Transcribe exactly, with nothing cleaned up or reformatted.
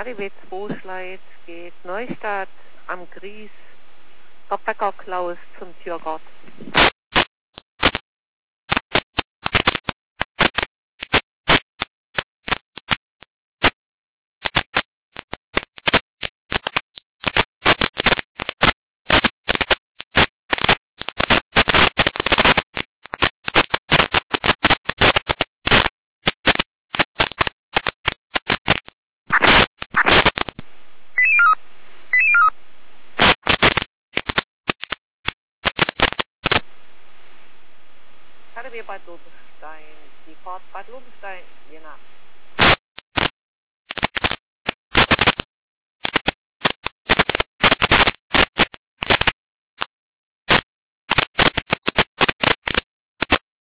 A D W zwei Schleit geht Neustadt am Gries, der Bäcker Klaus zum Tiergarten. A D W Bad Lobenstein, die Fahrt Bad Lobenstein, Jena.